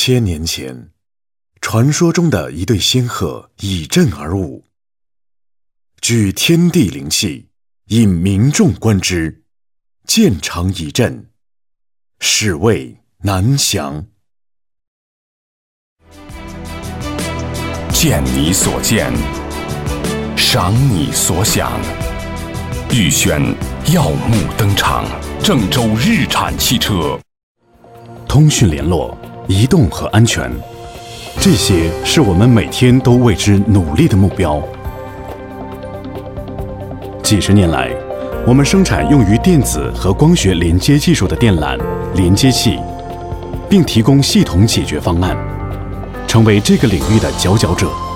千年前，传说中的一对仙鹤倚阵而舞，具天地灵气，引民众观之，见长倚阵，是谓南翔。 见你所见，赏你所想，预选耀目登场。郑州日产汽车， 通讯联络、移动和安全，这些是我们每天都为之努力的目标。几十年来，我们生产用于电子和光学连接技术的电缆、连接器，并提供系统解决方案，成为这个领域的佼佼者。